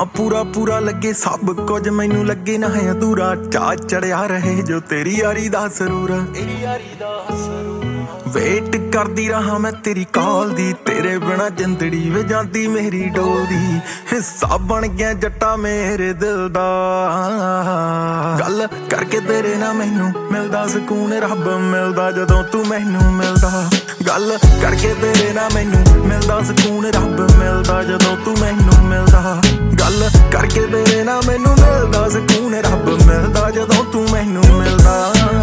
हाँ पूरा पूरा लगे सब कुछ मैनू लगे ना है अधूरा चा चढ़िया रहे जो तेरी यारी दा सरूरा वेट करदी रहा मैं तेरी कॉल दी तेरे बिना जिंदड़ी वे जाती मेरी डोलदी हिस्सा बन गया जट्टा मेरे दिल दा गल करके तेरे ना मैनू मिलदा सुकून रब मिलदा जदों तू मैनू मिलदा गल करके तेरे ना मैनू मिलदा सुकून रब मिलदा जदों तू मैनू मिलदा गल करके तेरे ना मैनू मिलदा सुकून रब मिलदा जदों तू मैनू मिलदा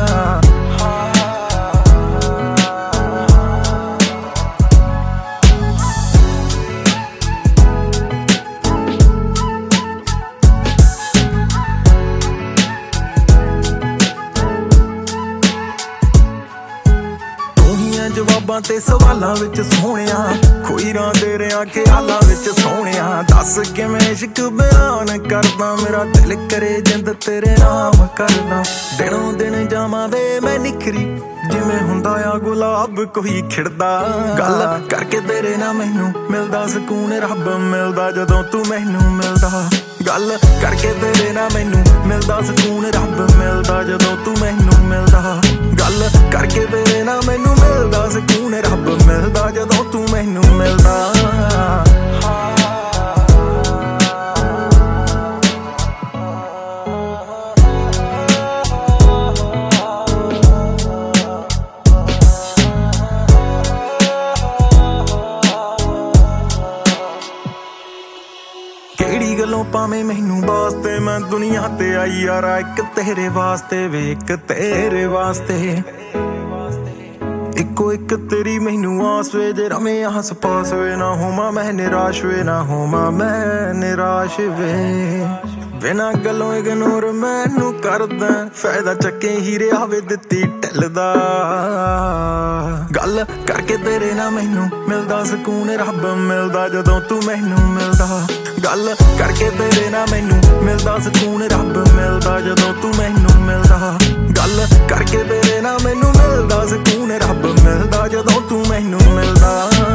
जवाबां ते सवालां विच सोहणिया खोईरां दे रिया ख्यालां विच सोहणिया दस किवें इश्क बयान करदा मेरा दिल करे जिंद तेरे नाम करदा दिनों दिन जावां दे मैं निखरी जिवें हुंदा आ गुलाब कोई खिड़दा गल करके तेरे ना मैनू मिलदा सुकून रब मिलदा जदों तू मैनू मिलदा गल करके तेरे ना मैनू मिलदा सुकून रब मिलदा जदों तू मैनू मिलदा गल करके तेरे ना मैनू मिलदा सुकून रब मिलदा जदों तू मैनू मिलदा केड़ी गलों पावें मैनू वास्ते मैं दुनिया ते आई यारा एक तेरे वास्ते वे एक तेरे वास्ते इको एक तेरी मैनू आस वे जे रवें आस पास वे ना होवां मैं निराश वे ना होवां मैं निराश वे बिना गलों इग्नोर मैनू करदा फायदा चक्के हीरे आवे दित्ती ढलदा गल करके तेरे ना मैनू मिलदा सुकून रब मिलदा जदों तू मैनू मिलदा गल करके तेरे ना मैनू मिलदा सुकून रब मिलदा जदों तू मैनू मिलदा गल करके तेरे ना मैनू मिलदा सुकून रब मिलदा जदों तू मैनू मिलदा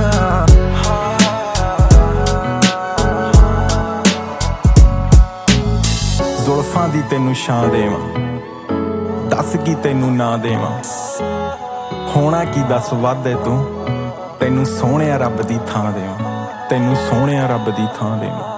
जुल्फां दी तैनू छां देवां दस की तैनू ना देवां होना की दस वादे तू तैनू सोहणिया रब दी थां देवां तैनू सोहणिया रब दी थां देवां